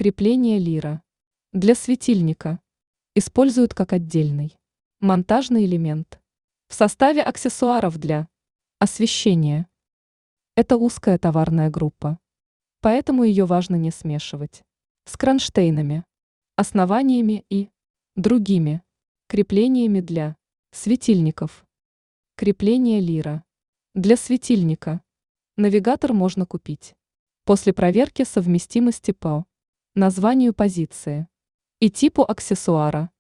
Крепление лира. Для светильника. Используют как отдельный монтажный элемент. В составе аксессуаров для освещения. Это узкая товарная группа, поэтому ее важно не смешивать с кронштейнами, основаниями и другими креплениями для светильников. Крепление лира. Для светильника. Навигатор можно купить после проверки совместимости по названию позиции и типу аксессуара.